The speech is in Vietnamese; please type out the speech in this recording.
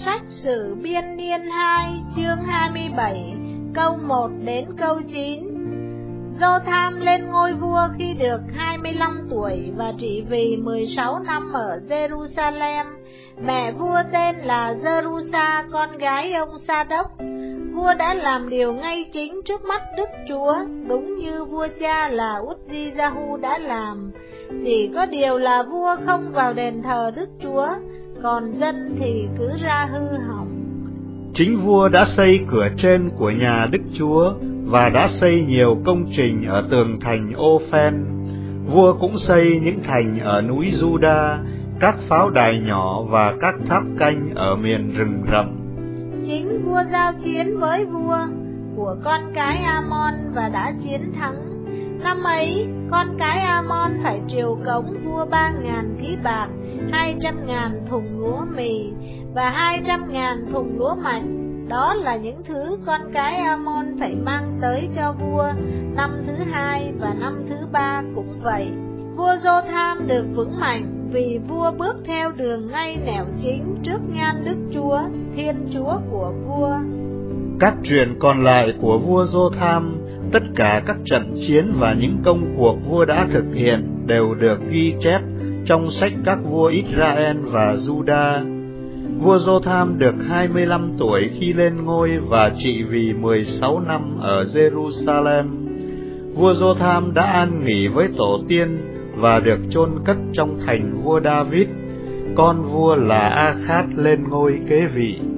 sách Sử Biên Niên 2 chương 27 câu 1 đến câu 9. Jotham lên ngôi vua khi được 25 tuổi và trị vì 16 năm ở Jerusalem. Mẹ vua tên là Jerusa, con gái ông Sa-đốc. Vua đã làm điều ngay chính trước mắt Đức Chúa, đúng như vua cha là Uzziyahu đã làm. Chỉ có điều là vua không vào đền thờ Đức Chúa, còn dân thì cứ ra hư hỏng. Chính vua đã xây cửa trên của nhà Đức Chúa và đã xây nhiều công trình ở tường thành Ô-phen. Vua cũng xây những thành ở núi Juda, các pháo đài nhỏ và các tháp canh ở miền rừng rậm. Chính vua giao chiến với vua của con cái Amon và đã chiến thắng. Năm ấy, con cái Amon phải triều cống vua 3.000 ký bạc, 200.000 thùng lúa mì và 200.000 thùng lúa mạch. Đó là những thứ con cái Amon phải mang tới cho vua năm thứ 2 và năm thứ 3 cũng vậy. Vua Jotham được vững mạnh vì vua bước theo đường ngay nẻo chính trước nhan Đức Chúa, Thiên Chúa của vua. Các truyện còn lại của vua Jotham, tất cả các trận chiến và những công cuộc vua đã thực hiện đều được ghi chép trong sách các vua Israel và Juda. Vua Jotham được 25 tuổi khi lên ngôi và trị vì 16 năm ở Jerusalem. Vua Jotham đã an nghỉ với tổ tiên và được chôn cất trong thành vua David. Con vua là A-khát lên ngôi kế vị.